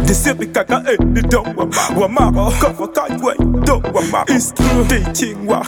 The city kaka the don't wamako cover can't wait don't wamako. It's true teaching wa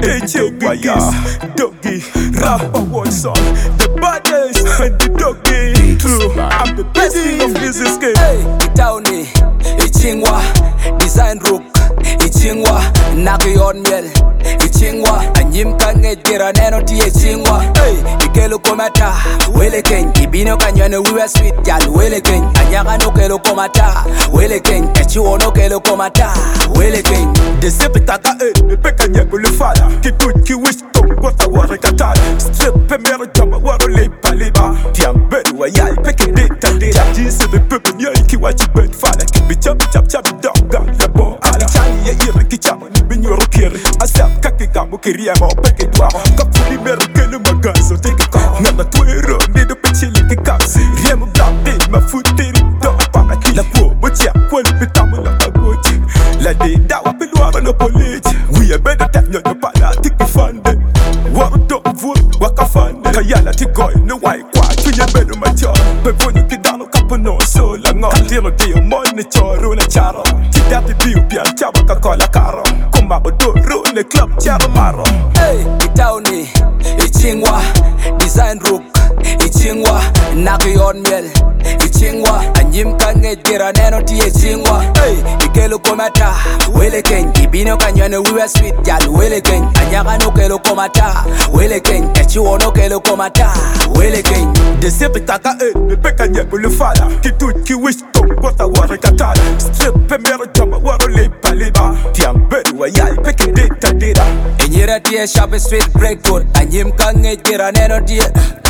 ya doggy rapper one song the baddest and the doggy true. I'm the best king of business game. Hey, Itauni, Ichingwa, Design Rook, Ichingwa, Naki on Miel, Ichingwa, Anyim Kange Giraneno T. Ichingwa, hey, Ikelo Komata, Wele King, Ibino Kanyana, we were sweet, Yal, Wele King, Anyaka no Kelo Komata, Wele King, Echu no Kelo Komata, Wele King. The Sepitaka, the Pekanya Bulifala, Kituki wish to what I was a Qatar, Strip Premier Jump, what a late Paliba, Tiam Bedwa, Yai, Pekin Data, Jesus, the Pepin Yaki, what you bed father, can be chop, dog, gun, the ball, Alachani, Yaki Cham, bin your kiri, I said Kakikamu, Kiriamo, Pekitwa, Kapuli American, my guns, so take a car, never Twitter, need a pitching like a caps, Remo Black, my foot, don't apart, La Poor, but yeah, well, Pitamu, a good La day that will be no police. We are better than your pala, take the fund. What don't vote, what a fund. Kayala to go in the white quad to your bedroom, my child. But when you get down a couple no so long, until a day of money, choro, and a charo. Take that the Ethiopian Chabaka Cola Caro. Come up with the club Charamaro. Hey, Itauni, Ichingwa, Design Rook, Ichingwa, Naki on Miel, Ichingwa, Anyim Kange Giraneno T. Ichingwa, hey, Ikelo Komata, Wele King, Ibino Kanyana, we were sweet, Yal, Wele King, Anyaka no Kelo Komata, Wele King, Echu no Kelo Komata, Wele King. The Sepitaka, the Pekanya Bulifala, Kituki wish to what I was a Qatar, Strip Premier Jump, what a late Paliba, Tiam Bedwa, Yai, Pekin Data. Inyera Tia Sharp Street Breakwood, Anyim Kange Giraneno Tia.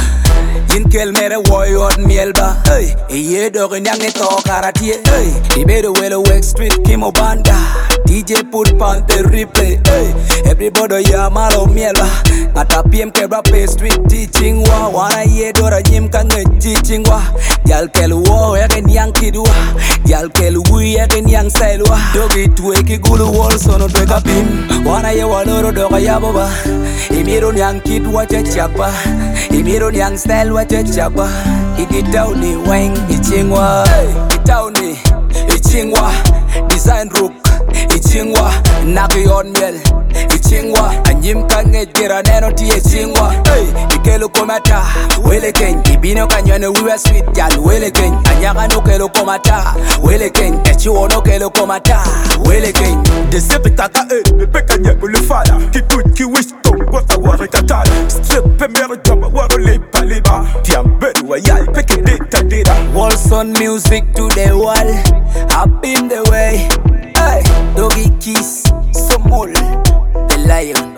In Kelmere Warrior Mielba, hey, ye dog in young to karate, hey, he made a well work street Kimo Banda, DJ put pan the replay, hey, everybody Yamalo Mielba, at a PMK rap street teaching wa, one ye dora Jim Kang teaching wa, Yalkel war again young kidwa, Yalkel we again young sailwa, doggy tweki gulu walls on a drag up him, one ye waloro doga yababa, Imiron young kid watch a chapa, Imiron young style watch a chapa, Itauni wang Ichingwa, Itauni, Ichingwa, Design Rook, Ichingwa, Naki on Miel, Ichingwa, Anyim Kange Giraneno T. Ichingwa, hey, Ikelo Komata, Wele King, Ibino Kanyana, we were sweet, Yal, Wele King, Anyaka no Kelo Komata, Wele King, Echu no Kelo Komata, Wele King. The Sepitaka, the Pekanya Bulifala, Kituki wish to what I was a Qatar, Strip Premier Jump, what a late Paliba, Tiam Bedwa, Yai, Pekin Data. Walson music to the wall, up in the way, hey, doggy kiss, Somol, the lion.